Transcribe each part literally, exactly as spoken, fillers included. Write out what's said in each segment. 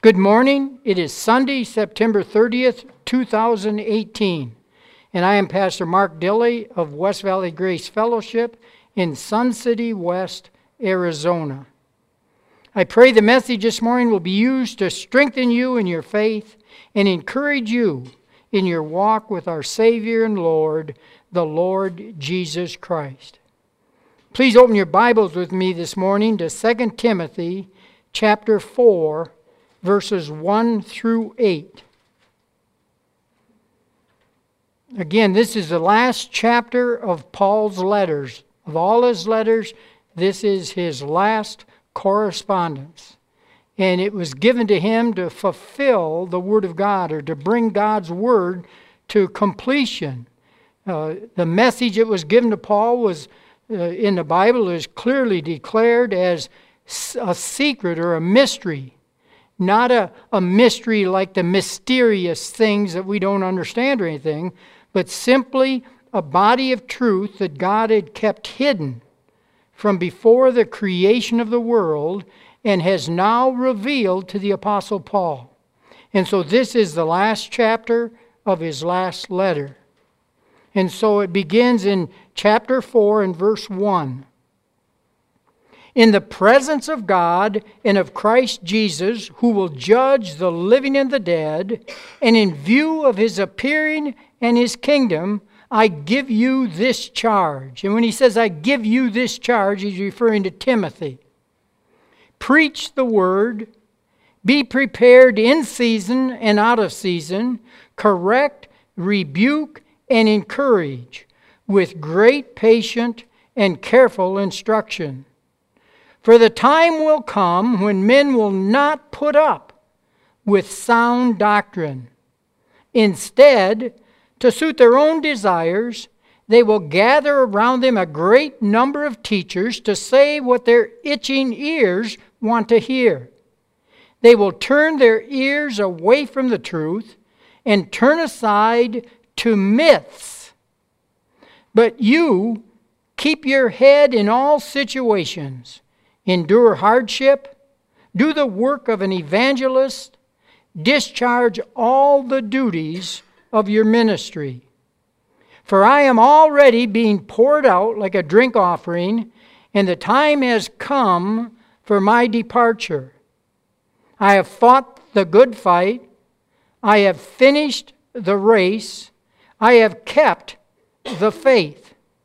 Good morning. It is Sunday, September thirtieth, two thousand eighteen. And I am Pastor Mark Dilley of West Valley Grace Fellowship in Sun City West, Arizona. I pray the message this morning will be used to strengthen you in your faith and encourage you in your walk with our Savior and Lord, the Lord Jesus Christ. Please open your Bibles with me this morning to Second Timothy chapter four, verses one through eight. Again, this is the last chapter of Paul's letters. Of all his letters, this is his last correspondence. And it was given to him to fulfill the Word of God, or to bring God's Word to completion. Uh, the message that was given to Paul was, uh, in the Bible, is clearly declared as a secret or a mystery. Not a, a mystery like the mysterious things that we don't understand or anything, but simply a body of truth that God had kept hidden from before the creation of the world and has now revealed to the Apostle Paul. And so this is the last chapter of his last letter. And so it begins in chapter four and verse one. In the presence of God and of Christ Jesus, who will judge the living and the dead, and in view of his appearing and his kingdom, I give you this charge. And when he says, I give you this charge, he's referring to Timothy. Preach the word, be prepared in season and out of season, correct, rebuke, and encourage with great patience and careful instruction. For the time will come when men will not put up with sound doctrine. Instead, to suit their own desires, they will gather around them a great number of teachers to say what their itching ears want to hear. They will turn their ears away from the truth and turn aside to myths. But you keep your head in all situations. Endure hardship, do the work of an evangelist, discharge all the duties of your ministry. For I am already being poured out like a drink offering, and the time has come for my departure. I have fought the good fight, I have finished the race, I have kept the faith.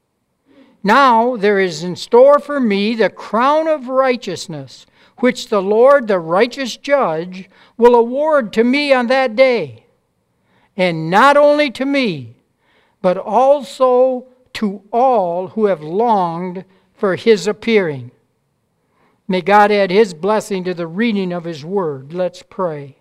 Now there is in store for me the crown of righteousness, which the Lord, the righteous judge, will award to me on that day. And not only to me, but also to all who have longed for his appearing. May God add his blessing to the reading of his word. Let's pray.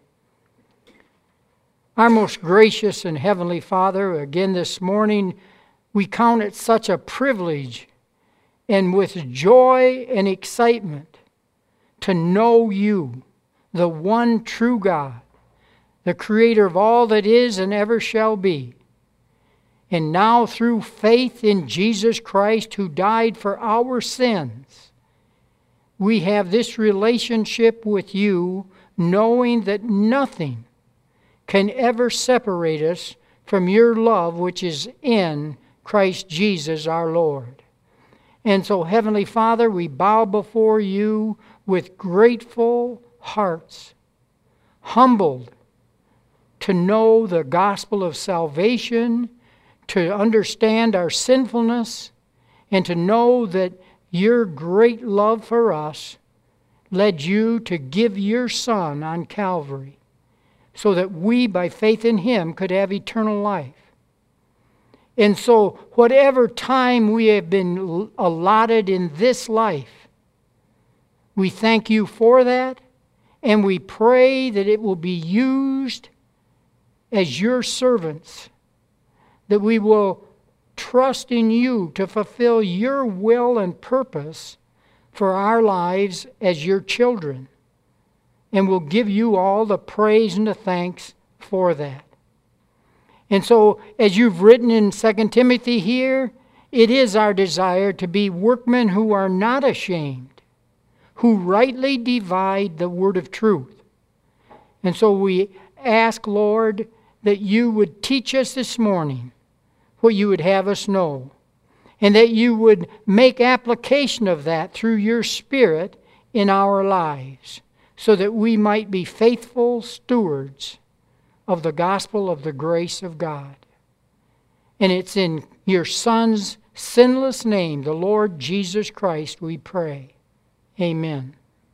Our most gracious and heavenly Father, again this morning, we count it such a privilege and with joy and excitement to know you, the one true God, the creator of all that is and ever shall be. And now through faith in Jesus Christ, who died for our sins, we have this relationship with you, knowing that nothing can ever separate us from your love which is in Christ Jesus our Lord. And so, Heavenly Father, we bow before you with grateful hearts, humbled to know the gospel of salvation, to understand our sinfulness, and to know that your great love for us led you to give your Son on Calvary, so that we, by faith in him, could have eternal life. And so, whatever time we have been allotted in this life, we thank you for that, and we pray that it will be used as your servants, that we will trust in you to fulfill your will and purpose for our lives as your children, and we'll give you all the praise and the thanks for that. And so, as you've written in Second Timothy here, it is our desire to be workmen who are not ashamed, who rightly divide the word of truth. And so we ask, Lord, that you would teach us this morning what you would have us know, and that you would make application of that through your Spirit in our lives, so that we might be faithful stewards of the gospel of the grace of God. And it's in your Son's sinless name, the Lord Jesus Christ, we pray. Amen.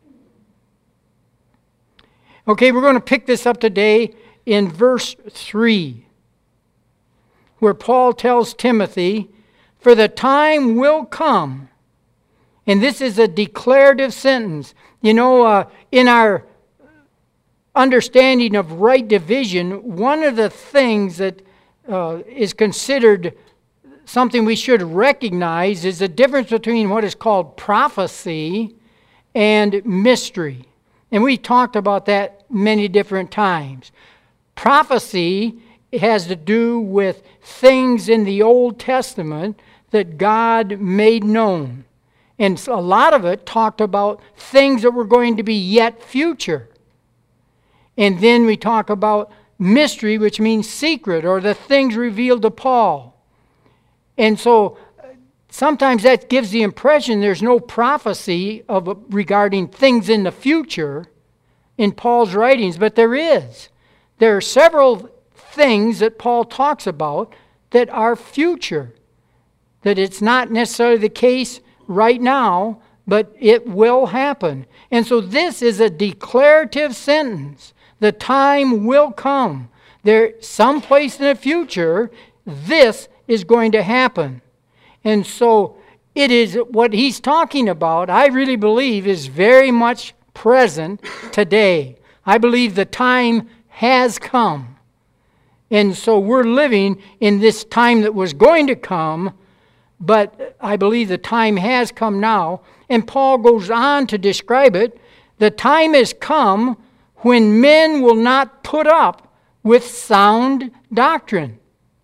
Okay, we're going to pick this up today in verse three, where Paul tells Timothy, "For the time will come," and this is a declarative sentence. You know, uh, in our understanding of right division, one of the things that uh, is considered something we should recognize is the difference between what is called prophecy and mystery. And we talked about that many different times. Prophecy has to do with things in the Old Testament that God made known. And a lot of it talked about things that were going to be yet future. And then we talk about mystery, which means secret, or the things revealed to Paul. And so sometimes that gives the impression there's no prophecy of regarding things in the future in Paul's writings, but there is. There are several things that Paul talks about that are future, that it's not necessarily the case right now, but it will happen. And so this is a declarative sentence. The time will come. There, someplace in the future, this is going to happen. And so it is what he's talking about, I really believe, is very much present today. I believe the time has come. And so we're living in this time that was going to come, but I believe the time has come now. And Paul goes on to describe it. The time has come when men will not put up with sound doctrine.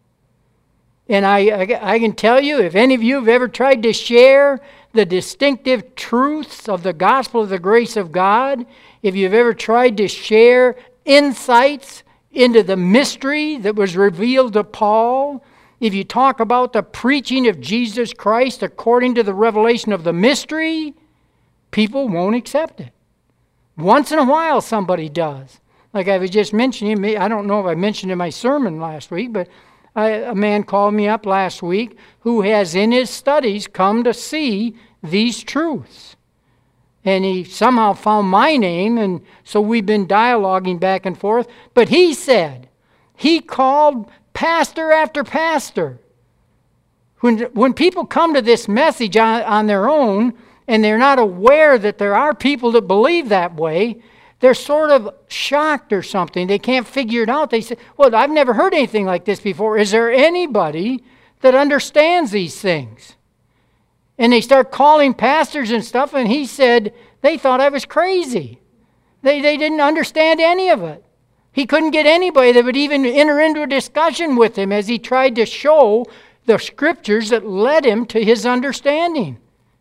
And I, I, I can tell you, if any of you have ever tried to share the distinctive truths of the gospel of the grace of God, if you've ever tried to share insights into the mystery that was revealed to Paul, if you talk about the preaching of Jesus Christ according to the revelation of the mystery, people won't accept it. Once in a while somebody does. Like I was just mentioning, I don't know if I mentioned in my sermon last week, but I, a man called me up last week who has in his studies come to see these truths. And he somehow found my name, and so we've been dialoguing back and forth. But he said, he called pastor after pastor. When, when people come to this message on, on their own, and they're not aware that there are people that believe that way, they're sort of shocked or something. They can't figure it out. They say, well, I've never heard anything like this before. Is there anybody that understands these things? And they start calling pastors and stuff, and he said they thought I was crazy. They, they didn't understand any of it. He couldn't get anybody that would even enter into a discussion with him as he tried to show the scriptures that led him to his understanding.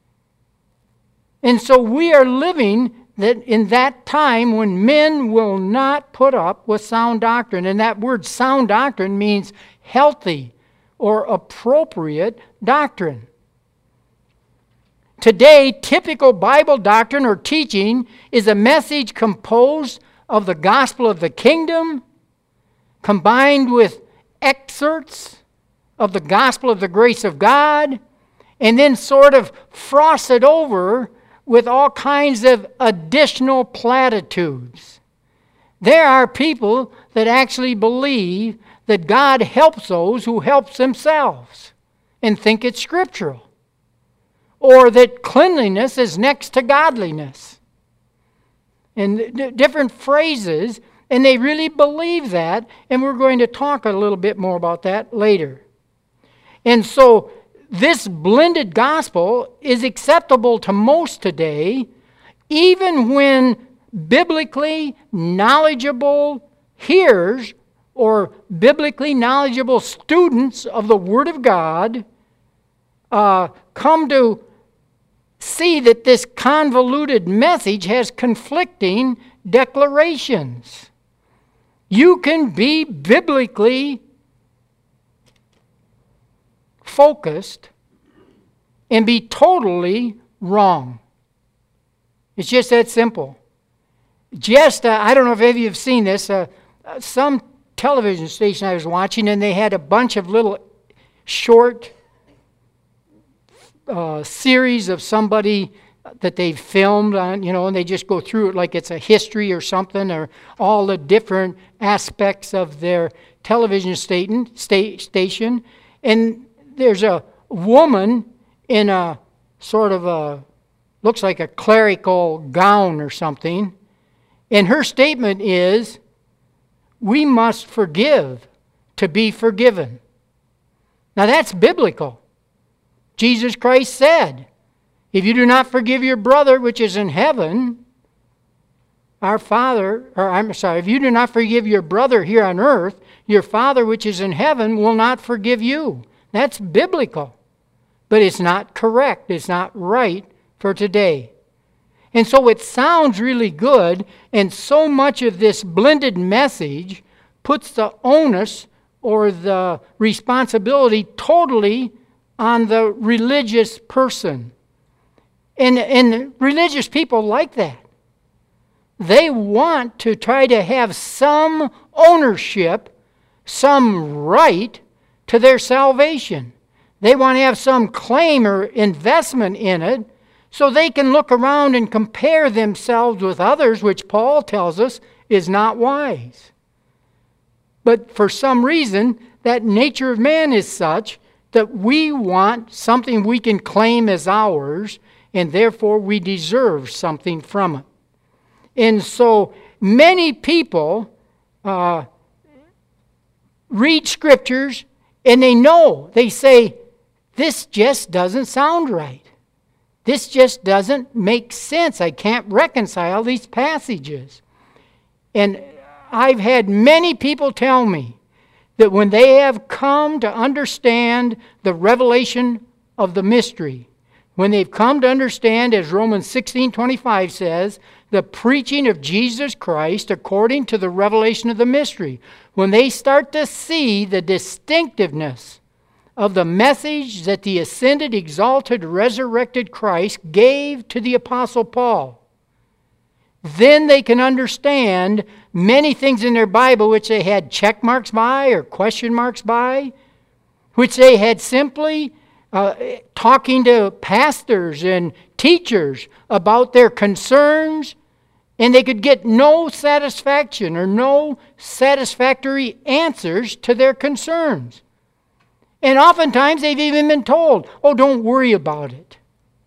And so we are living that in that time when men will not put up with sound doctrine. And that word sound doctrine means healthy or appropriate doctrine. Today, typical Bible doctrine or teaching is a message composed of the gospel of the kingdom, combined with excerpts of the gospel of the grace of God, and then sort of frosted over with all kinds of additional platitudes. There are people that actually believe that God helps those who help themselves and think it's scriptural. Or that cleanliness is next to godliness. And d- different phrases, and they really believe that, and we're going to talk a little bit more about that later. And so this blended gospel is acceptable to most today, even when biblically knowledgeable hearers or biblically knowledgeable students of the Word of God uh, come to see that this convoluted message has conflicting declarations. You can be biblically focused and be totally wrong. It's just that simple. Just, uh, I don't know if any of you have seen this, uh, uh, some television station I was watching, and they had a bunch of little short uh, series of somebody that they filmed on, you know, and they just go through it like it's a history or something, or all the different aspects of their television station, sta- station. And there's a woman in a sort of a, looks like a clerical gown or something. And her statement is, we must forgive to be forgiven. Now that's biblical. Jesus Christ said, if you do not forgive your brother which is in heaven, our Father, or I'm sorry, if you do not forgive your brother here on earth, your Father which is in heaven will not forgive you. That's biblical. But it's not correct. It's not right for today. And so it sounds really good, and so much of this blended message puts the onus or the responsibility totally on the religious person. And, and religious people like that. They want to try to have some ownership, some right to their salvation. They want to have some claim or investment in it so they can look around and compare themselves with others, which Paul tells us is not wise. But for some reason, that nature of man is such that we want something we can claim as ours, and therefore we deserve something from it. And so many people uh, read scriptures and they know, they say, this just doesn't sound right. This just doesn't make sense. I can't reconcile these passages. And I've had many people tell me that when they have come to understand the revelation of the mystery, when they've come to understand, as Romans sixteen twenty-five says, the preaching of Jesus Christ according to the revelation of the mystery, when they start to see the distinctiveness of the message that the ascended, exalted, resurrected Christ gave to the Apostle Paul, then they can understand many things in their Bible which they had check marks by or question marks by, which they had simply uh, talking to pastors and teachers about their concerns, and they could get no satisfaction or no satisfactory answers to their concerns. And oftentimes they've even been told, oh, don't worry about it.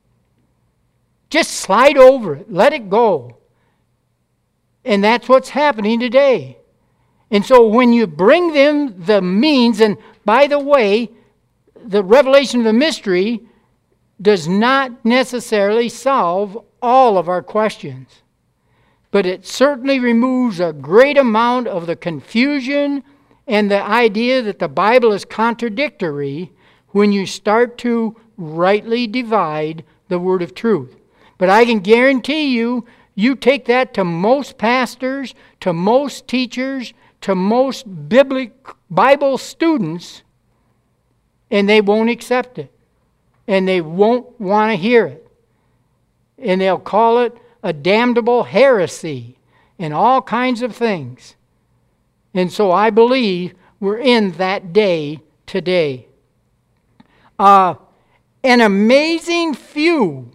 Just slide over it. Let it go. And that's what's happening today. And so when you bring them the means, and by the way, the revelation of the mystery does not necessarily solve all of our questions. But it certainly removes a great amount of the confusion and the idea that the Bible is contradictory when you start to rightly divide the word of truth. But I can guarantee you, you take that to most pastors, to most teachers, to most Bible students, and they won't accept it. And they won't want to hear it. And they'll call it a damnable heresy and all kinds of things. And so I believe we're in that day today. Uh, an amazing few,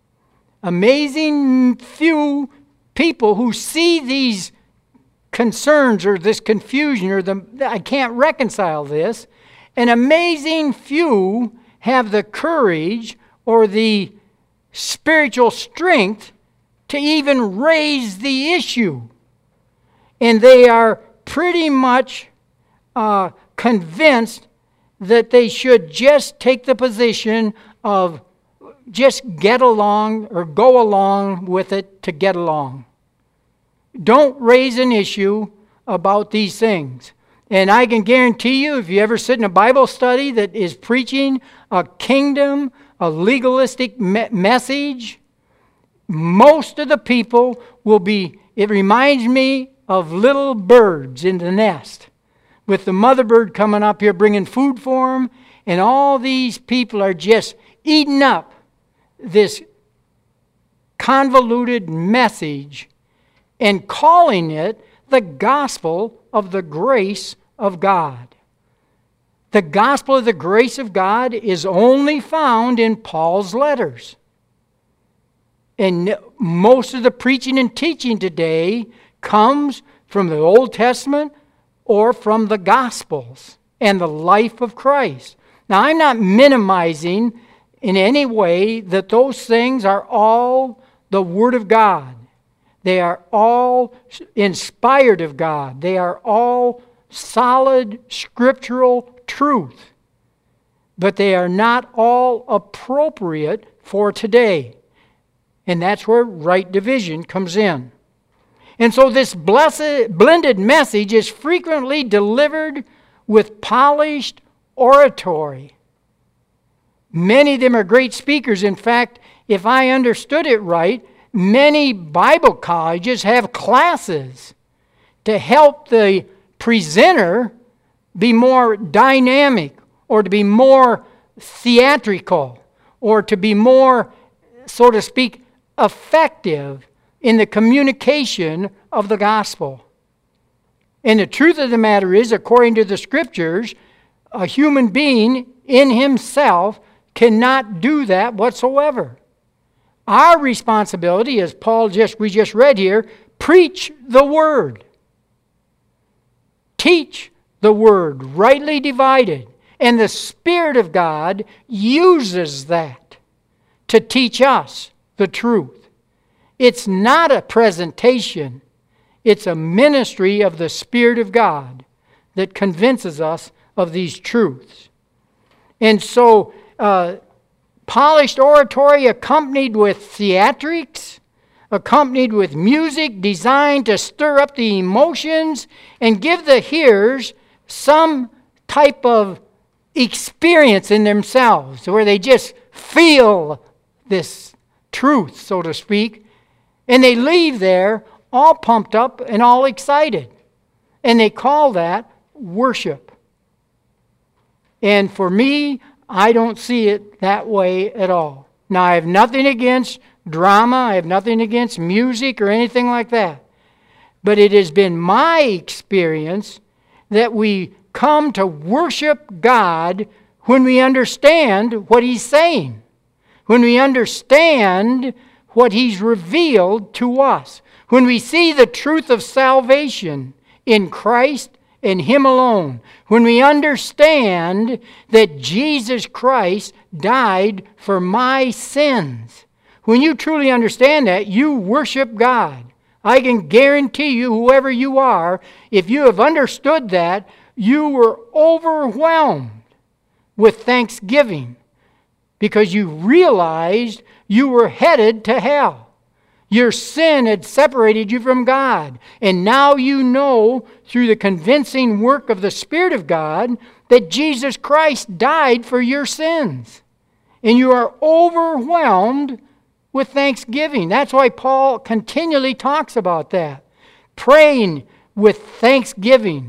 amazing few people who see these concerns or this confusion or the I can't reconcile this, an amazing few have the courage or the spiritual strength to even raise the issue. And they are pretty much uh, convinced that they should just take the position of just get along or go along with it to get along. Don't raise an issue about these things. And I can guarantee you, if you ever sit in a Bible study that is preaching a kingdom, a legalistic me- message, most of the people will be, it reminds me of little birds in the nest, with the mother bird coming up here bringing food for them, and all these people are just eating up this convoluted message and calling it the gospel of the grace of God. The gospel of the grace of God is only found in Paul's letters. And most of the preaching and teaching today comes from the Old Testament or from the Gospels and the life of Christ. Now, I'm not minimizing in any way that those things are all the Word of God. They are all inspired of God. They are all solid scriptural truth. But they are not all appropriate for today. And that's where right division comes in. And so this blessed, blended message is frequently delivered with polished oratory. Many of them are great speakers. In fact, if I understood it right, many Bible colleges have classes to help the presenter be more dynamic, or to be more theatrical, or to be more, so to speak, effective in the communication of the gospel. And the truth of the matter is, according to the Scriptures, a human being in himself cannot do that whatsoever. Our responsibility, as Paul just we just read here, preach the word. Teach the word, rightly divided. And the Spirit of God uses that to teach us the truth. It's not a presentation. It's a ministry of the Spirit of God that convinces us of these truths. And so, uh, polished oratory accompanied with theatrics, accompanied with music designed to stir up the emotions and give the hearers some type of experience in themselves where they just feel this truth, so to speak, and they leave there all pumped up and all excited. And they call that worship. And for me, I don't see it that way at all. Now, I have nothing against drama. I have nothing against music or anything like that. But it has been my experience that we come to worship God when we understand what He's saying, when we understand what He's revealed to us, when we see the truth of salvation in Christ and Him alone, when we understand that Jesus Christ died for my sins. When you truly understand that, you worship God. I can guarantee you, whoever you are, if you have understood that, you were overwhelmed with thanksgiving because you realized you were headed to hell. Your sin had separated you from God. And now you know through the convincing work of the Spirit of God that Jesus Christ died for your sins. And you are overwhelmed with thanksgiving. That's why Paul continually talks about that. Praying with thanksgiving.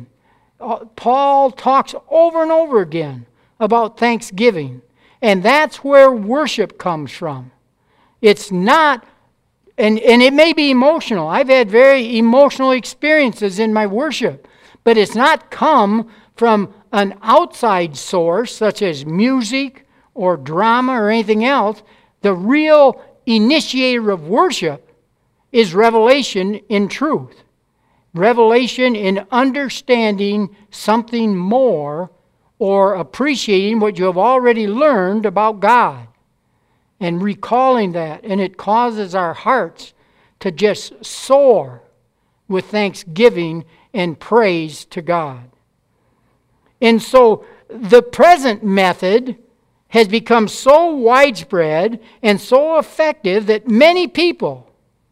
Paul talks over and over again about thanksgiving. And that's where worship comes from. It's not, and, and it may be emotional. I've had very emotional experiences in my worship. But it's not come from an outside source such as music or drama or anything else. The real initiator of worship is revelation in truth. Revelation in understanding something more or appreciating what you have already learned about God and recalling that. And it causes our hearts to just soar with thanksgiving and praise to God. And so the present method has become so widespread and so effective that many people,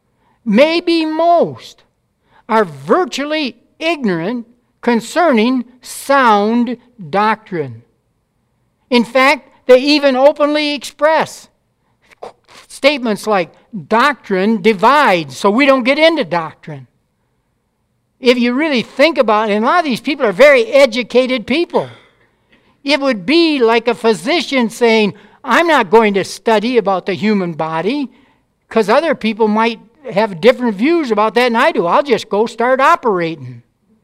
maybe most, are virtually ignorant concerning sound doctrine. In fact, they even openly express statements like, doctrine divides, so we don't get into doctrine. if you really think about it, and a lot of these people are very educated people. It would be like a physician saying, I'm not going to study about the human body because other people might have different views about that than I do. I'll just go start operating.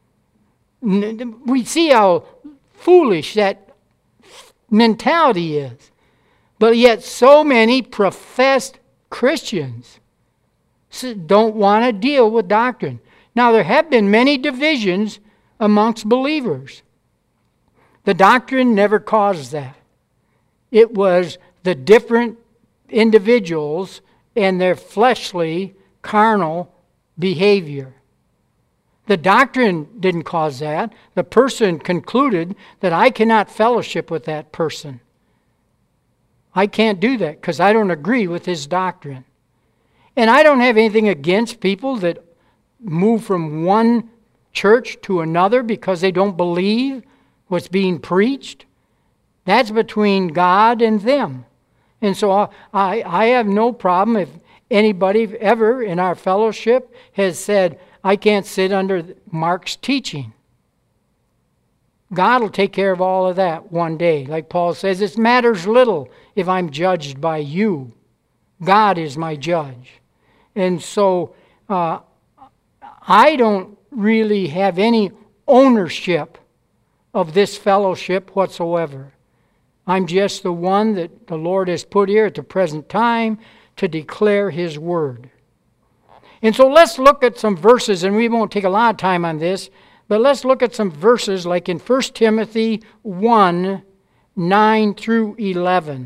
We see how foolish that mentality is. But yet so many professed Christians don't want to deal with doctrine. Now, there have been many divisions amongst believers. The doctrine never caused that. It was the different individuals and their fleshly, carnal behavior. The doctrine didn't cause that. The person concluded that I cannot fellowship with that person. I can't do that because I don't agree with his doctrine. And I don't have anything against people that move from one church to another because they don't believe what's being preached. That's between God and them. And so I, I have no problem if anybody ever in our fellowship has said, I can't sit under Mark's teaching. God will take care of all of that one day. Like Paul says, it matters little if I'm judged by you. God is my judge. And so uh, I don't really have any ownership of this fellowship whatsoever. I'm just the one that the Lord has put here at the present time to declare His Word. And so let's look at some verses, and we won't take a lot of time on this, but let's look at some verses like in First Timothy one, nine through eleven.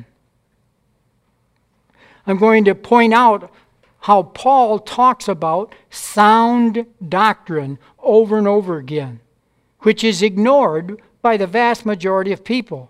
I'm going to point out how Paul talks about sound doctrine over and over again, which is ignored by the vast majority of people.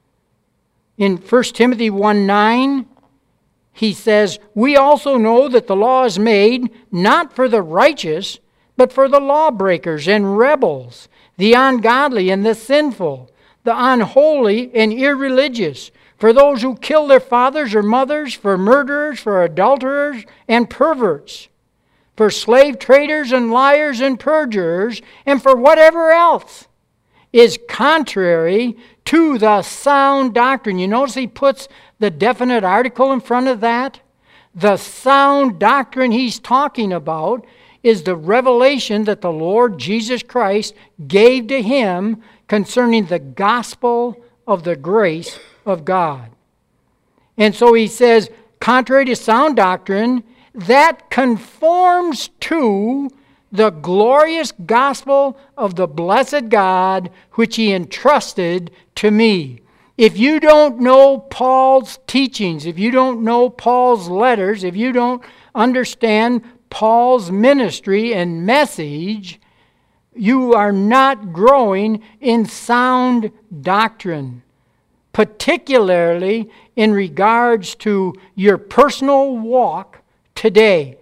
In First Timothy one nine, he says, we also know that the law is made not for the righteous, but for the lawbreakers and rebels, the ungodly and the sinful, the unholy and irreligious, for those who kill their fathers or mothers, for murderers, for adulterers and perverts, for slave traders and liars and perjurers, and for whatever else is contrary to the sound doctrine. You notice he puts the definite article in front of that? The sound doctrine he's talking about is the revelation that the Lord Jesus Christ gave to him concerning the gospel of the grace of God. And so he says, contrary to sound doctrine, that conforms to the glorious gospel of the blessed God, which He entrusted to me. If you don't know Paul's teachings, if you don't know Paul's letters, if you don't understand Paul's ministry and message, you are not growing in sound doctrine, particularly in regards to your personal walk today.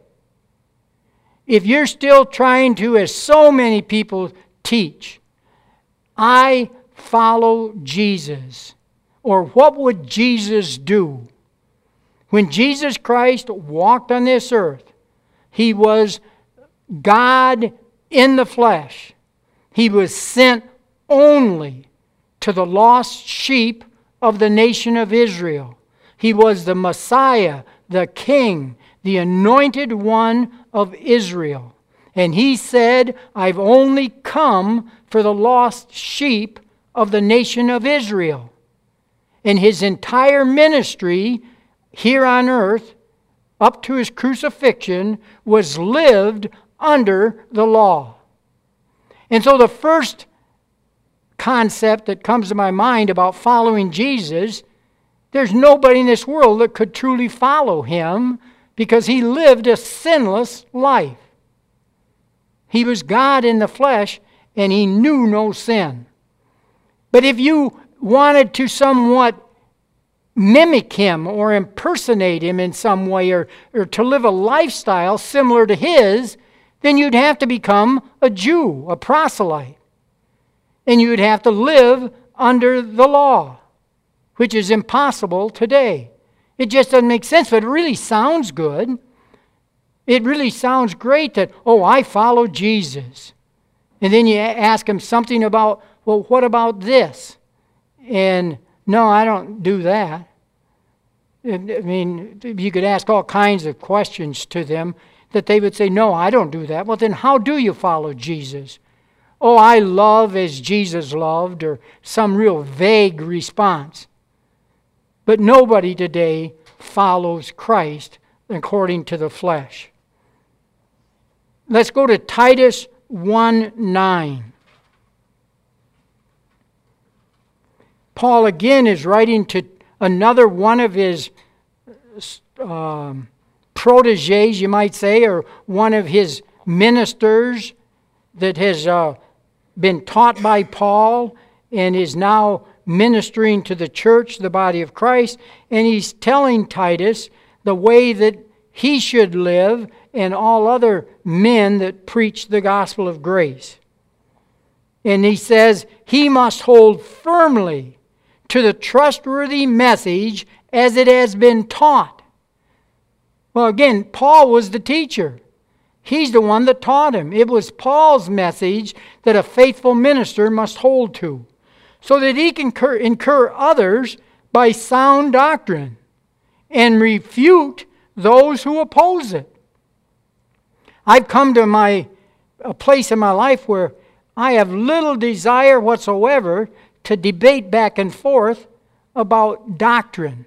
If you're still trying to, as so many people teach, I follow Jesus, or what would Jesus do? When Jesus Christ walked on this earth, He was God in the flesh. He was sent only to the lost sheep of the nation of Israel. He was the Messiah, the King, the anointed one of Israel. And He said, I've only come for the lost sheep of the nation of Israel. And His entire ministry here on earth, up to His crucifixion, was lived under the law. And so the first concept that comes to my mind about following Jesus, there's nobody in this world that could truly follow Him because He lived a sinless life. He was God in the flesh and He knew no sin. But if you wanted to somewhat mimic Him or impersonate Him in some way, or, or to live a lifestyle similar to His, then you'd have to become a Jew, a proselyte. And you'd have to live under the law, which is impossible today. It just doesn't make sense, but it really sounds good. It really sounds great that, oh, I follow Jesus. And then you ask them something about, well, what about this? And no, I don't do that. I mean, you could ask all kinds of questions to them that they would say, no, I don't do that. Well, then how do you follow Jesus? Oh, I love as Jesus loved, or some real vague response. But nobody today follows Christ according to the flesh. Let's go to Titus one nine. Paul again is writing to another one of his um, proteges, you might say, or one of his ministers that has uh, been taught by Paul and is now ministering to the church, the body of Christ. And he's telling Titus the way that he should live and all other men that preach the gospel of grace. And he says he must hold firmly to the trustworthy message as it has been taught. Well, again, Paul was the teacher. He's the one that taught him. It was Paul's message that a faithful minister must hold to, so that he can incur, incur others by sound doctrine and refute those who oppose it. I've come to my a place in my life where I have little desire whatsoever to debate back and forth about doctrine.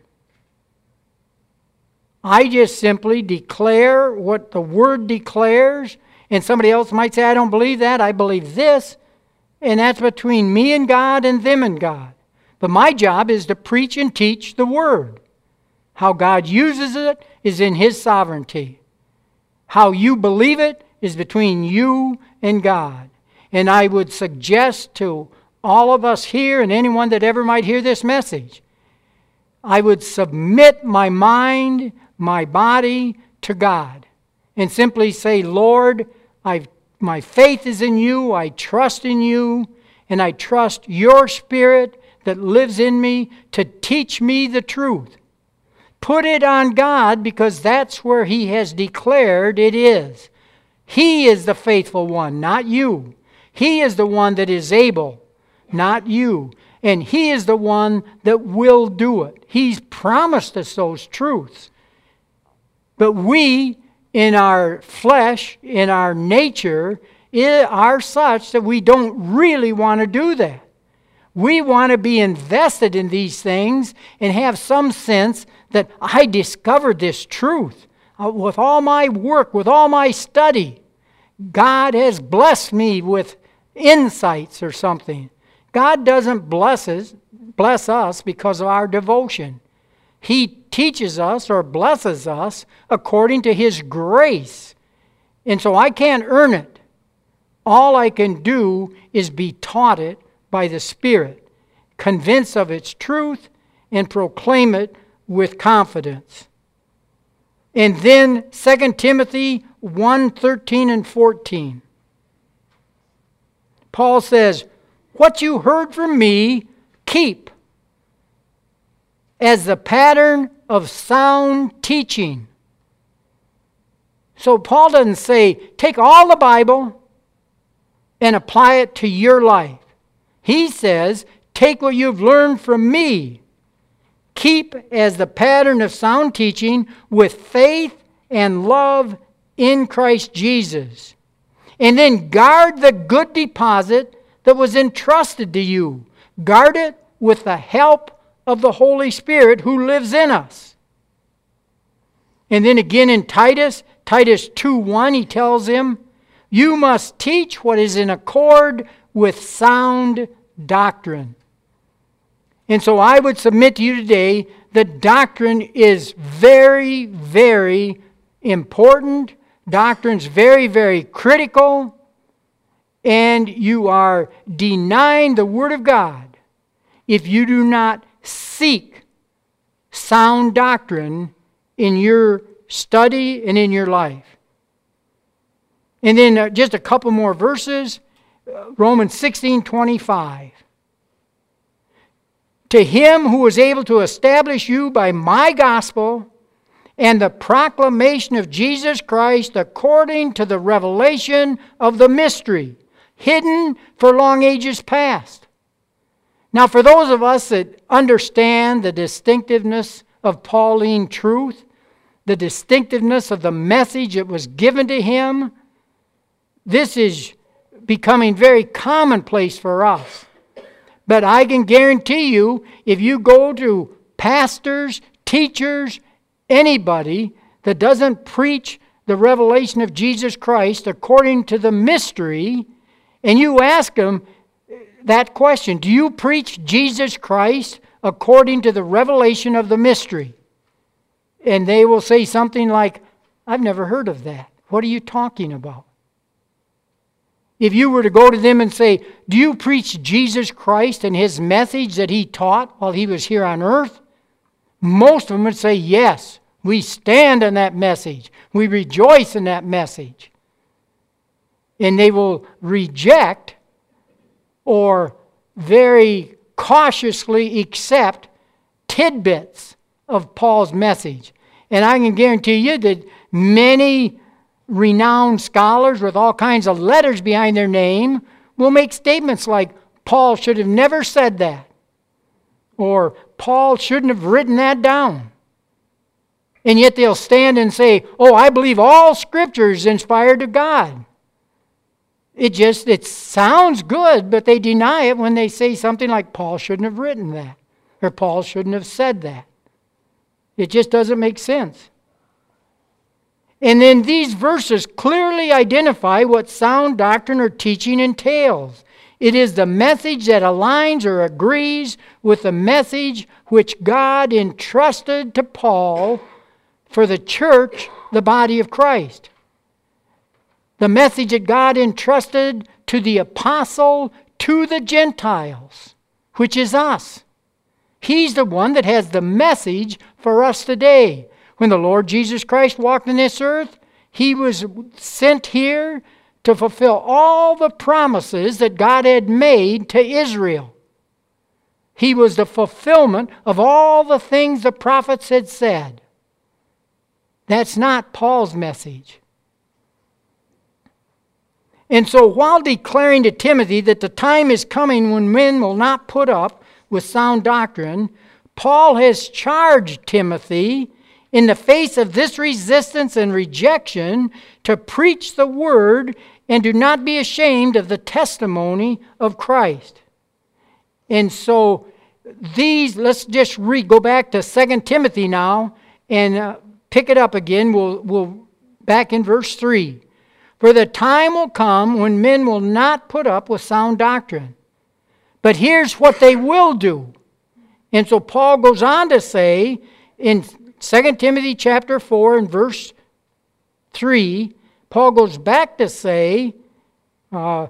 I just simply declare what the Word declares, and somebody else might say, I don't believe that, I believe this, and that's between me and God and them and God. But my job is to preach and teach the Word. How God uses it is in His sovereignty. How you believe it is between you and God. And I would suggest to all of us here and anyone that ever might hear this message, I would submit my mind, my body to God and simply say, Lord, I've, my faith is in you, I trust in you, and I trust your Spirit that lives in me to teach me the truth. Put it on God, because that's where He has declared it is. He is the faithful one, not you. He is the one that is able, not you. And He is the one that will do it. He's promised us those truths. But we, in our flesh, in our nature, are such that we don't really want to do that. We want to be invested in these things and have some sense that I discovered this truth. With all my work, with all my study, God has blessed me with insights or something. God doesn't bless us, bless us because of our devotion. He teaches us or blesses us according to His grace. And so I can't earn it. All I can do is be taught it by the Spirit, convinced of its truth, and proclaim it with confidence. And then Second Timothy one thirteen and fourteen. Paul says, what you heard from me, keep as the pattern of sound teaching. So Paul doesn't say, take all the Bible and apply it to your life. He says, take what you've learned from me. Keep as the pattern of sound teaching with faith and love in Christ Jesus. And then guard the good deposit that was entrusted to you. Guard it with the help of the Holy Spirit who lives in us. And then again in Titus, Titus two one, he tells him, you must teach what is in accord with sound doctrine. And so I would submit to you today that doctrine is very, very important. Doctrine's very, very critical. And you are denying the Word of God if you do not seek sound doctrine in your study and in your life. And then uh, just a couple more verses. Uh, Romans sixteen twenty-five. To Him who is able to establish you by my gospel and the proclamation of Jesus Christ according to the revelation of the mystery. hidden for long ages past. Now, for those of us that understand the distinctiveness of Pauline truth, the distinctiveness of the message that was given to him, this is becoming very commonplace for us. But I can guarantee you, if you go to pastors, teachers, anybody that doesn't preach the revelation of Jesus Christ according to the mystery, and you ask them that question, do you preach Jesus Christ according to the revelation of the mystery? And they will say something like, I've never heard of that. What are you talking about? If you were to go to them and say, do you preach Jesus Christ and His message that He taught while He was here on earth? Most of them would say, yes, we stand on that message. We rejoice in that message. And they will reject or very cautiously accept tidbits of Paul's message. And I can guarantee you that many renowned scholars with all kinds of letters behind their name will make statements like, Paul should have never said that. Or Paul shouldn't have written that down. And yet they'll stand and say, oh, I believe all Scripture is inspired of God. It just, it sounds good, but they deny it when they say something like, Paul shouldn't have written that. Or Paul shouldn't have said that. It just doesn't make sense. And then these verses clearly identify what sound doctrine or teaching entails. It is the message that aligns or agrees with the message which God entrusted to Paul for the church, the body of Christ. The message that God entrusted to the apostle to the Gentiles, which is us. He's the one that has the message for us today. When the Lord Jesus Christ walked on this earth, He was sent here to fulfill all the promises that God had made to Israel. He was the fulfillment of all the things the prophets had said. That's not Paul's message. And so while declaring to Timothy that the time is coming when men will not put up with sound doctrine, Paul has charged Timothy in the face of this resistance and rejection to preach the word and do not be ashamed of the testimony of Christ. And so these, let's just read, go back to Second Timothy now and uh, pick it up again. We'll, we'll back in verse three. For the time will come when men will not put up with sound doctrine. But here's what they will do. And so Paul goes on to say in Second Timothy chapter four and verse three, Paul goes back to say, uh,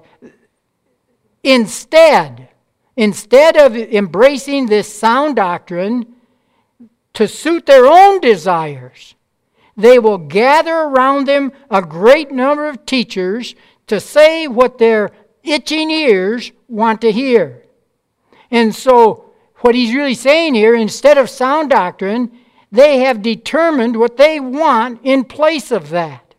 instead, instead of embracing this sound doctrine to suit their own desires, they will gather around them a great number of teachers to say what their itching ears want to hear. And so what he's really saying here, instead of sound doctrine, they have determined what they want in place of that.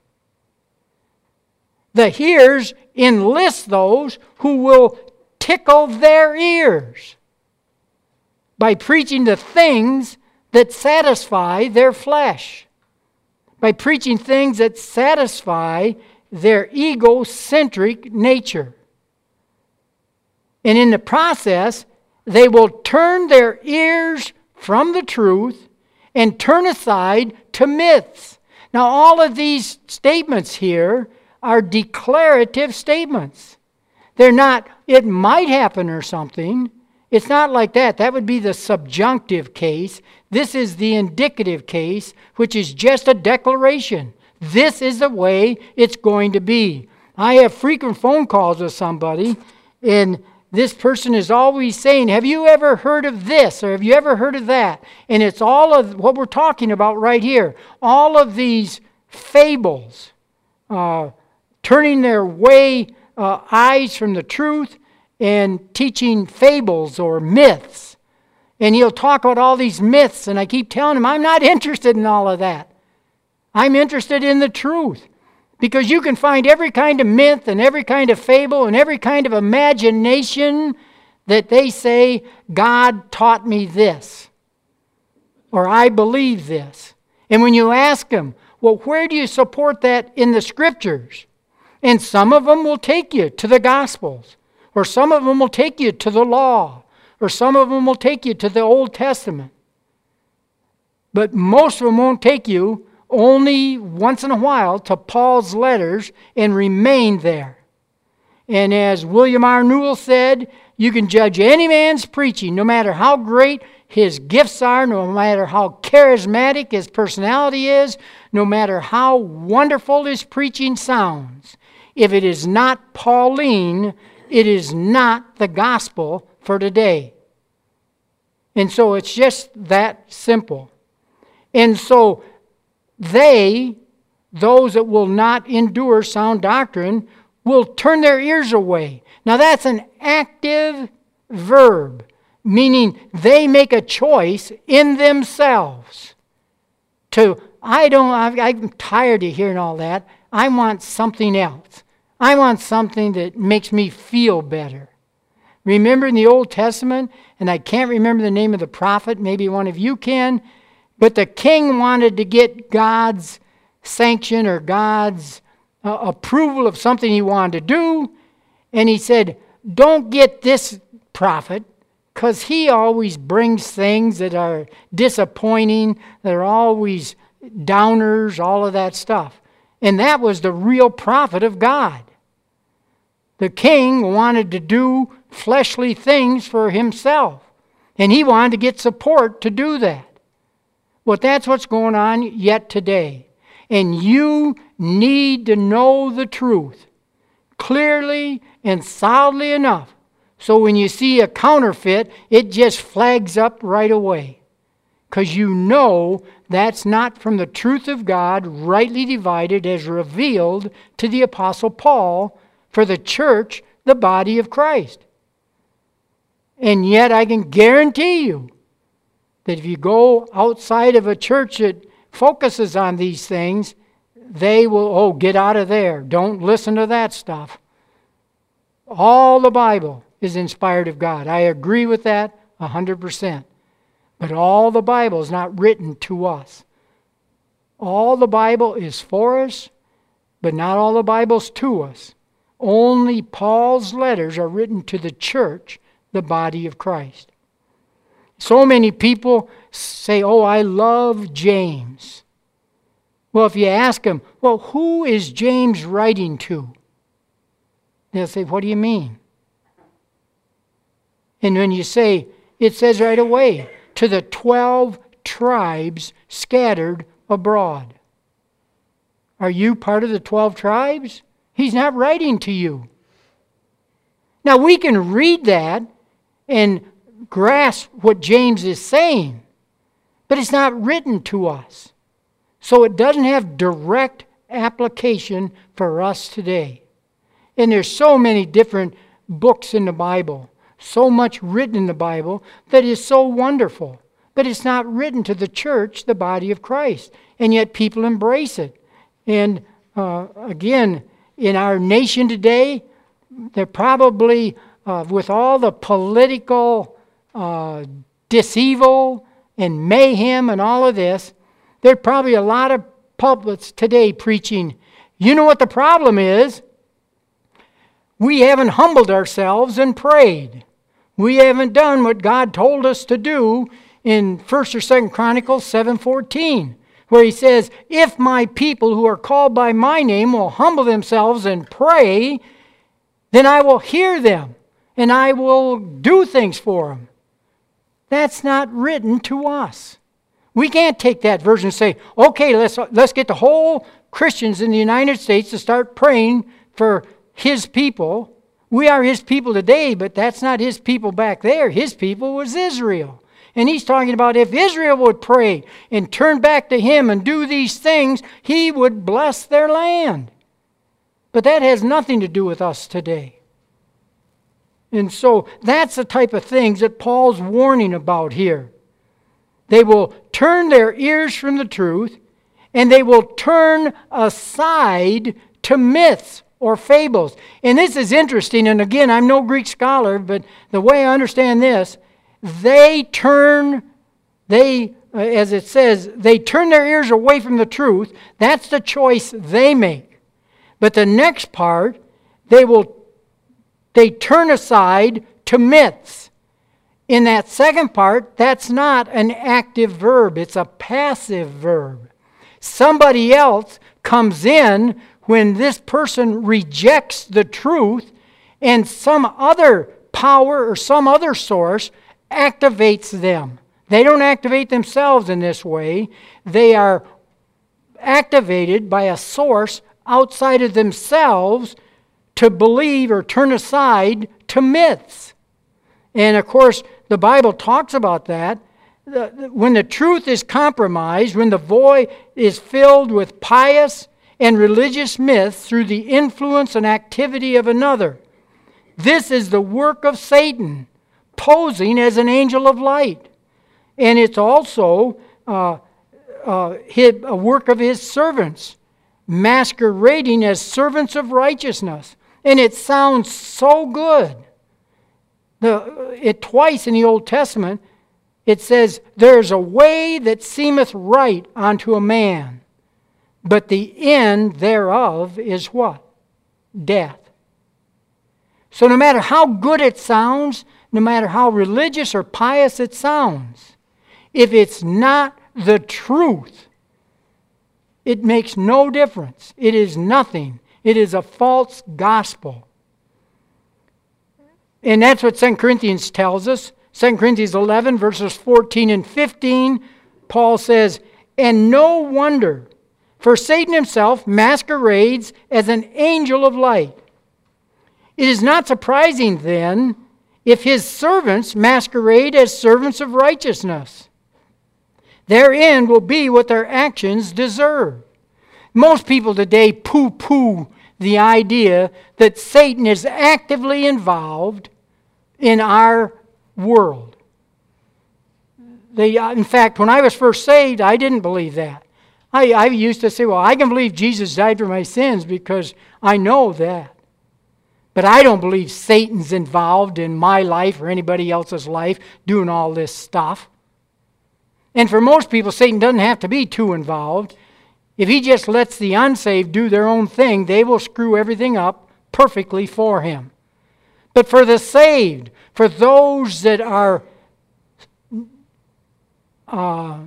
The hearers enlist those who will tickle their ears by preaching the things that satisfy their flesh, by preaching things that satisfy their egocentric nature. And in the process, they will turn their ears from the truth and turn aside to myths. Now, all of these statements here are declarative statements. They're not, it might happen or something. It's not like that. That would be the subjunctive case. This is the indicative case, which is just a declaration. This is the way it's going to be. I have frequent phone calls with somebody, and this person is always saying, have you ever heard of this, or have you ever heard of that? And it's all of what we're talking about right here. All of these fables, uh, turning their way, uh, eyes from the truth, and teaching fables or myths. And he'll talk about all these myths, and I keep telling him, I'm not interested in all of that. I'm interested in the truth. Because you can find every kind of myth and every kind of fable and every kind of imagination that they say, God taught me this, or I believe this. And when you ask them, well, where do you support that in the Scriptures? And some of them will take you to the Gospels, or some of them will take you to the law, or some of them will take you to the Old Testament. But most of them won't take you only once in a while to Paul's letters and remain there. And as William R. Newell said, you can judge any man's preaching, no matter how great his gifts are, no matter how charismatic his personality is, no matter how wonderful his preaching sounds. If it is not Pauline, it is not the gospel for today. And so it's just that simple. And so they, those that will not endure sound doctrine, will turn their ears away. Now that's an active verb, meaning they make a choice in themselves to, I don't, I'm tired of hearing all that. I want something else. I want something that makes me feel better. Remember in the Old Testament, and I can't remember the name of the prophet, maybe one of you can, but the king wanted to get God's sanction or God's uh, approval of something he wanted to do. And he said, don't get this prophet, because he always brings things that are disappointing, that are always downers, all of that stuff. And that was the real prophet of God. The king wanted to do fleshly things for himself. And he wanted to get support to do that. Well, that's what's going on yet today. And you need to know the truth clearly and solidly enough so when you see a counterfeit, it just flags up right away. Because you know that's not from the truth of God, rightly divided as revealed to the Apostle Paul for the church, the body of Christ. And yet I can guarantee you that if you go outside of a church that focuses on these things, they will, oh, get out of there. Don't listen to that stuff. All the Bible is inspired of God. I agree with that one hundred percent. But all the Bible is not written to us. All the Bible is for us, but not all the Bible's to us. Only Paul's letters are written to the church, the body of Christ. So many people say, oh, I love James. Well, if you ask them, well, who is James writing to? They'll say, what do you mean? And when you say, it says right away, to the twelve tribes scattered abroad. Are you part of the twelve tribes? He's not writing to you. Now, we can read that and grasp what James is saying, but it's not written to us. So it doesn't have direct application for us today. And there's so many different books in the Bible, so much written in the Bible that is so wonderful. But it's not written to the church, the body of Christ. And yet people embrace it. And uh, again, in our nation today, they're probably, uh, with all the political uh, disevil and mayhem and all of this, there are probably a lot of pulpits today preaching, you know what the problem is? We haven't humbled ourselves and prayed. We haven't done what God told us to do in First or Second Chronicles seven fourteen, where he says, if my people who are called by my name will humble themselves and pray, then I will hear them and I will do things for them. That's not written to us. We can't take that verse and say, okay, let's, let's get the whole Christians in the United States to start praying for his people. We are his people today, but that's not his people back there. His people was Israel. And he's talking about if Israel would pray and turn back to him and do these things, he would bless their land. But that has nothing to do with us today. And so that's the type of things that Paul's warning about here. They will turn their ears from the truth, and they will turn aside to myths or fables. And this is interesting, and again, I'm no Greek scholar, but the way I understand this, they turn, they, as it says, they turn their ears away from the truth. That's the choice they make. But the next part, they will, they turn aside to myths. In that second part, that's not an active verb. It's a passive verb. Somebody else comes in when this person rejects the truth, and some other power or some other source activates them. They don't activate themselves in this way. They are activated by a source outside of themselves to believe or turn aside to myths. And of course, the Bible talks about that. When the truth is compromised, when the void is filled with pious and religious myths through the influence and activity of another, this is the work of Satan, posing as an angel of light. And it's also uh, uh, a work of his servants, masquerading as servants of righteousness. And it sounds so good. The, it twice in the Old Testament, it says, there's a way that seemeth right unto a man, but the end thereof is what? Death. So no matter how good it sounds, no matter how religious or pious it sounds, if it's not the truth, it makes no difference. It is nothing. It is a false gospel. And that's what Second Corinthians tells us. Second Corinthians eleven, verses fourteen and fifteen, Paul says, and no wonder, for Satan himself masquerades as an angel of light. It is not surprising, then, if his servants masquerade as servants of righteousness. Their end will be what their actions deserve. Most people today poo-poo the idea that Satan is actively involved in our world. They, in fact, when I was first saved, I didn't believe that. I, I used to say, well, I can believe Jesus died for my sins because I know that. But I don't believe Satan's involved in my life or anybody else's life doing all this stuff. And for most people, Satan doesn't have to be too involved. If he just lets the unsaved do their own thing, they will screw everything up perfectly for him. But for the saved, for those that are uh,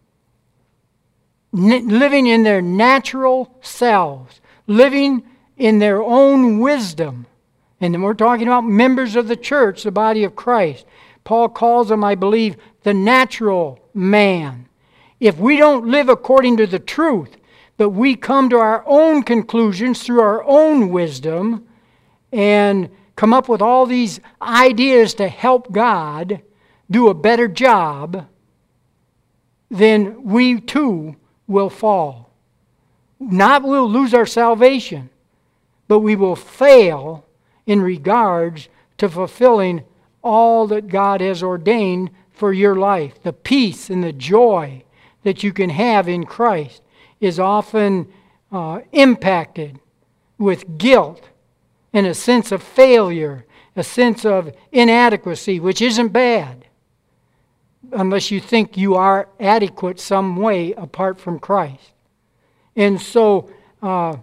n- living in their natural selves, living in their own wisdom, and then we're talking about members of the church, the body of Christ. Paul calls them, I believe, the natural man. If we don't live according to the truth, but we come to our own conclusions through our own wisdom and come up with all these ideas to help God do a better job, then we too will fall. Not we'll lose our salvation, but we will fail in regards to fulfilling all that God has ordained for your life. The peace and the joy that you can have in Christ is often uh, impacted with guilt and a sense of failure, a sense of inadequacy, which isn't bad unless you think you are adequate some way apart from Christ. And so uh,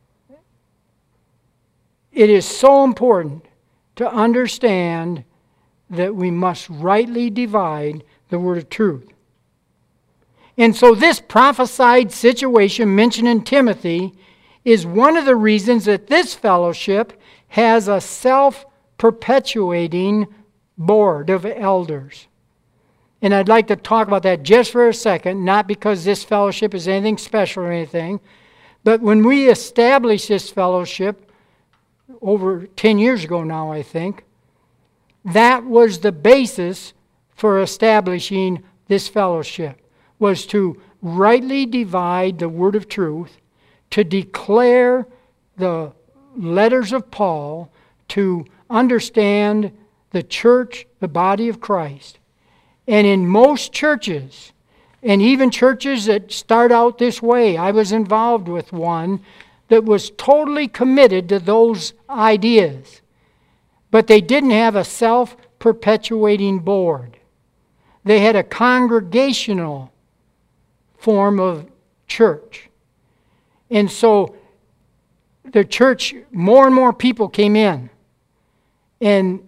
it is so important to understand that we must rightly divide the word of truth. And so this prophesied situation mentioned in Timothy is one of the reasons that this fellowship has a self-perpetuating board of elders. And I'd like to talk about that just for a second, not because this fellowship is anything special or anything, but when we established this fellowship over ten years ago now, I think, that was the basis for establishing this fellowship, was to rightly divide the word of truth, to declare the letters of Paul, to understand the church, the body of Christ. And in most churches, and even churches that start out this way, I was involved with one that was totally committed to those ideas. But they didn't have a self-perpetuating board. They had a congregational form of church. And so the church, more and more people came in. And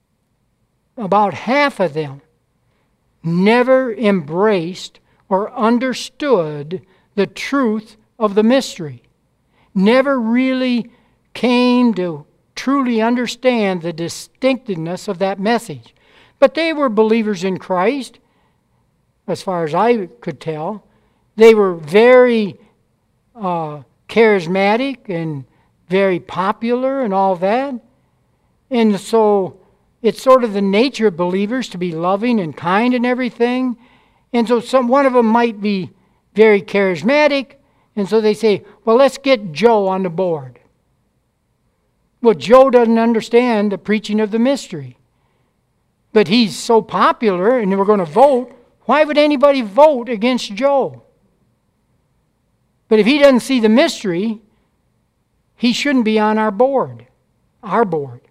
about half of them never embraced or understood the truth of the mystery. Never really came to truly understand the distinctiveness of that message. But they were believers in Christ, as far as I could tell. They were very uh, charismatic and very popular and all that. And so it's sort of the nature of believers to be loving and kind and everything. And so some one of them might be very charismatic, and so they say, well, let's get Joe on the board. Well, Joe doesn't understand the preaching of the mystery. But he's so popular, and we're going to vote. Why would anybody vote against Joe? But if he doesn't see the mystery, he shouldn't be on our board, our board.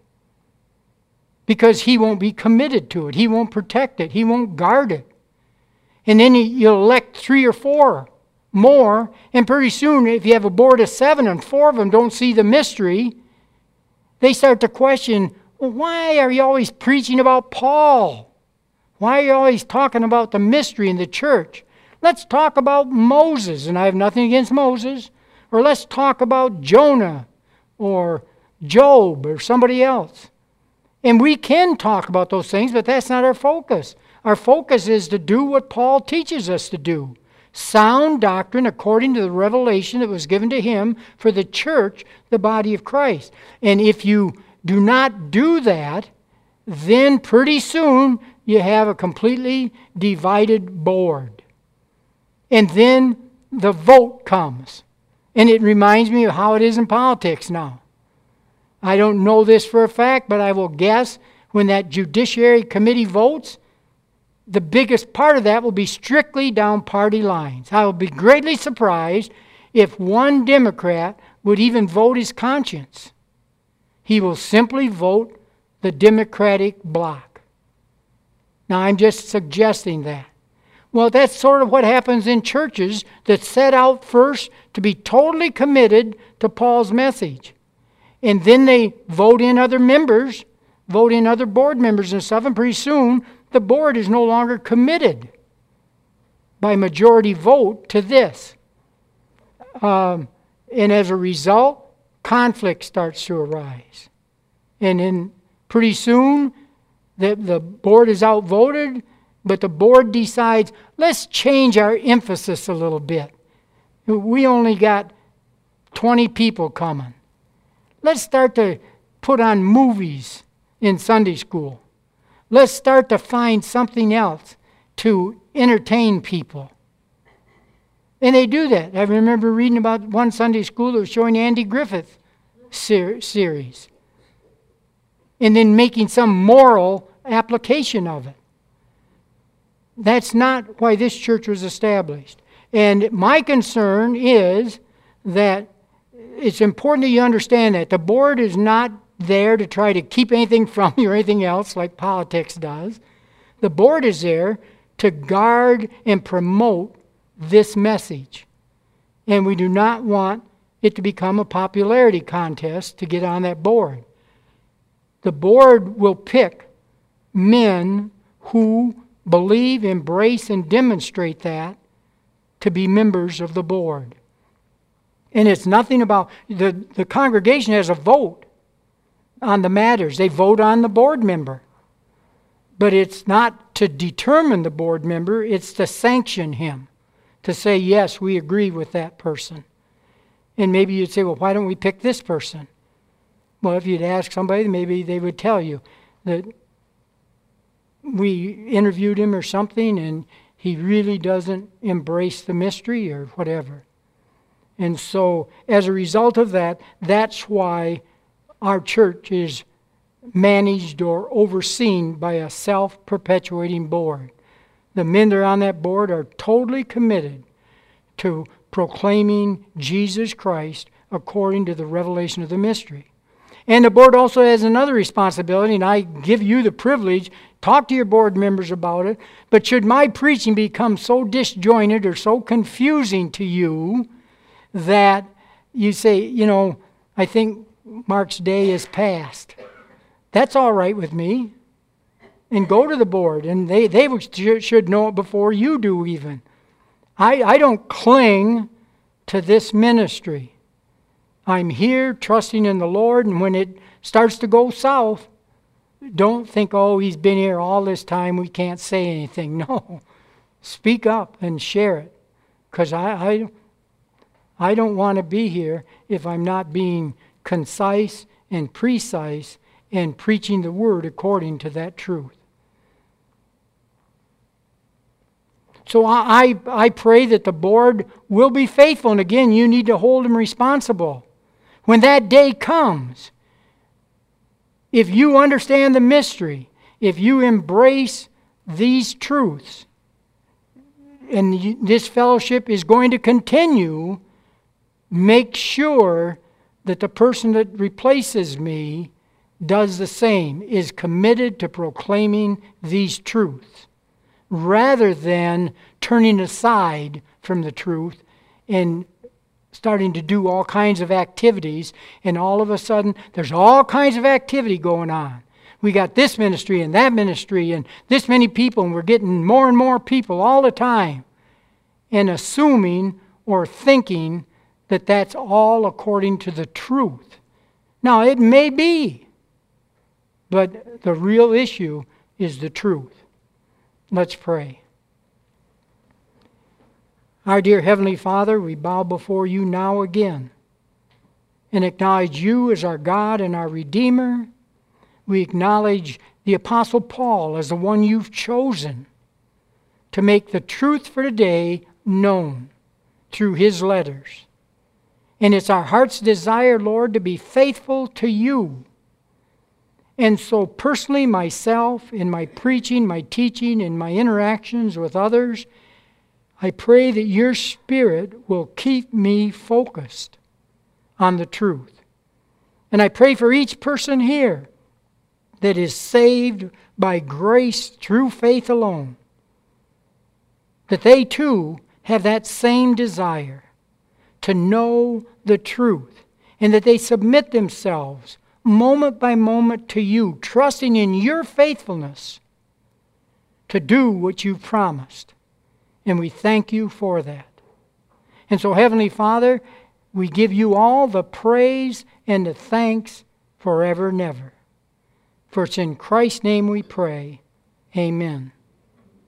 Because he won't be committed to it. He won't protect it. He won't guard it. And then you'll elect three or four more, and pretty soon, if you have a board of seven and four of them don't see the mystery, they start to question, well, why are you always preaching about Paul? Why are you always talking about the mystery in the church? Let's talk about Moses, and I have nothing against Moses. Or let's talk about Jonah or Job or somebody else. And we can talk about those things, but that's not our focus. Our focus is to do what Paul teaches us to do. Sound doctrine according to the revelation that was given to him for the church, the body of Christ. And if you do not do that, then pretty soon you have a completely divided board. And then the vote comes. And it reminds me of how it is in politics now. I don't know this for a fact, but I will guess when that Judiciary Committee votes, the biggest part of that will be strictly down party lines. I will be greatly surprised if one Democrat would even vote his conscience. He will simply vote the Democratic bloc. Now, I'm just suggesting that. Well, that's sort of what happens in churches that set out first to be totally committed to Paul's message. And then they vote in other members, vote in other board members and stuff, and pretty soon the board is no longer committed by majority vote to this. Um, and as a result, conflict starts to arise. And then pretty soon, the, the board is outvoted, but the board decides, let's change our emphasis a little bit. We only got twenty people coming. Let's start to put on movies in Sunday school. Let's start to find something else to entertain people. And they do that. I remember reading about one Sunday school that was showing Andy Griffith ser- series. And then making some moral application of it. That's not why this church was established. And my concern is that it's important that you understand that. The board is not there to try to keep anything from you or anything else like politics does. The board is there to guard and promote this message. And we do not want it to become a popularity contest to get on that board. The board will pick men who believe, embrace, and demonstrate that to be members of the board. And it's nothing about, the, the congregation has a vote on the matters. They vote on the board member. But it's not to determine the board member, it's to sanction him. To say, yes, we agree with that person. And maybe you'd say, well, why don't we pick this person? Well, if you'd ask somebody, maybe they would tell you that we interviewed him or something and he really doesn't embrace the mystery or whatever. And so, as a result of that, that's why our church is managed or overseen by a self-perpetuating board. The men that are on that board are totally committed to proclaiming Jesus Christ according to the revelation of the mystery. And the board also has another responsibility, and I give you the privilege, talk to your board members about it, but should my preaching become so disjointed or so confusing to you that you say, you know, I think Mark's day is past, that's all right with me. And go to the board, and they, they should know it before you do even. I, I don't cling to this ministry. I'm here trusting in the Lord, and when it starts to go south, don't think, oh, he's been here all this time, we can't say anything. No. Speak up and share it. Because I, I, I don't want to be here if I'm not being concise and precise and preaching the word according to that truth. So I, I, I pray that the board will be faithful. And again, you need to hold them responsible. When that day comes, if you understand the mystery, if you embrace these truths, and you, this fellowship is going to continue, make sure that the person that replaces me does the same, is committed to proclaiming these truths, rather than turning aside from the truth and starting to do all kinds of activities, and all of a sudden there's all kinds of activity going on. We got this ministry and that ministry and this many people, and we're getting more and more people all the time, and assuming or thinking that that's all according to the truth. Now, it may be, but the real issue is the truth. Let's pray. Our dear Heavenly Father, we bow before you now again and acknowledge you as our God and our Redeemer. We acknowledge the Apostle Paul as the one you've chosen to make the truth for today known through his letters. And it's our heart's desire, Lord, to be faithful to you. And so personally, myself, in my preaching, my teaching, and my interactions with others, I pray that your Spirit will keep me focused on the truth. And I pray for each person here that is saved by grace through faith alone, that they too have that same desire to know the truth, and that they submit themselves moment by moment to you, trusting in your faithfulness to do what you've promised. And we thank you for that. And so, Heavenly Father, we give you all the praise and the thanks forever and ever. For it's in Christ's name we pray. Amen.